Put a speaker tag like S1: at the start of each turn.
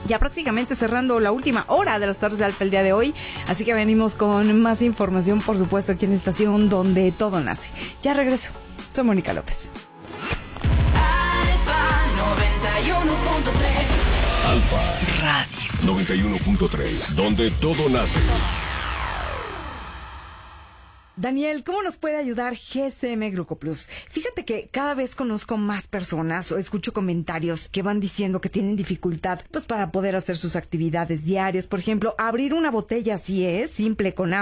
S1: Ya prácticamente cerrando la última hora de las tardes de Alfa el día de hoy, así que venimos con más información, por supuesto, aquí en la estación donde todo nace. Ya regreso, soy Mónica López.
S2: Alfa 91.3.
S3: Alfa
S1: Radio
S3: 91.3, donde todo nace.
S1: Daniel, ¿cómo nos puede ayudar GSM Grupo Plus? Fíjate que cada vez conozco más personas o escucho comentarios que van diciendo que tienen dificultad pues para poder hacer sus actividades diarias. Por ejemplo, abrir una botella así es, simple, con agua.